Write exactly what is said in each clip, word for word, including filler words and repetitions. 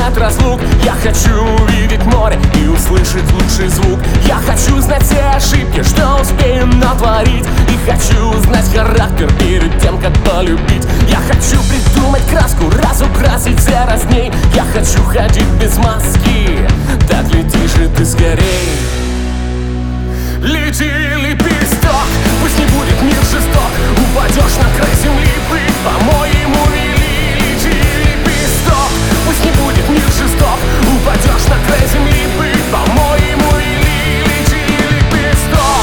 знать разлук. Я хочу увидеть море и услышать лучший звук. Я хочу знать все ошибки, что успею натворить. И хочу узнать характер перед тем, как полюбить. Я хочу придумать краску, разукрасить все разней. Я хочу ходить без маски, так лети же ты скорей. Лети, лепесток, пусть не будет мир жесток. Упадешь на край земли, быть по-моему вели. Лети, лепесток, пусть не будет мир жесток. Упадешь на край земли, быть по-моему вели. Лети, лепесток.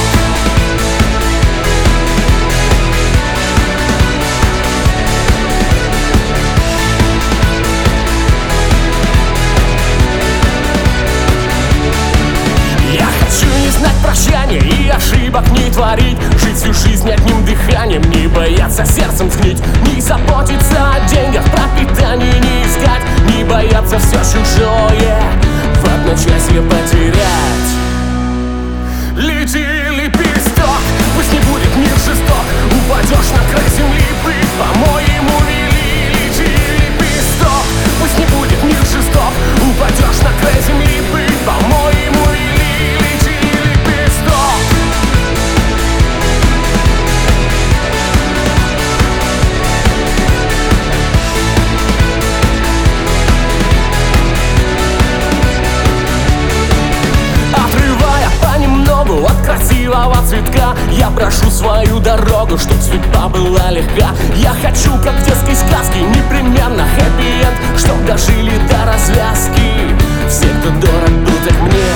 Я хочу не знать прощания и ошибок не творить. Жить всю жизнь одним дыханием, не бояться сердцем сгнить. Не заботиться о деньгах, пропитание не искать. Не бояться все чужое в одночасье потерять. Лети, лепесток, пусть не будет мир жесток. Упадешь на край земли, быть по-моему вели. Лети, лепесток, пусть не будет мир жесток. Упадешь на край земли, быть по-моему вели. От красивого цветка я прошу свою дорогу, чтоб судьба была легка. Я хочу, как в детской сказке, непременно хэппи-энд, чтоб дожили до развязки все, кто дорог был так мне.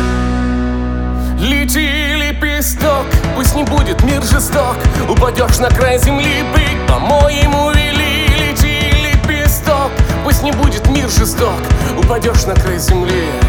Лети, лепесток, пусть не будет мир жесток. Упадешь на край земли, быть по-моему вели. Лети, лепесток, пусть не будет мир жесток. Упадешь на край земли.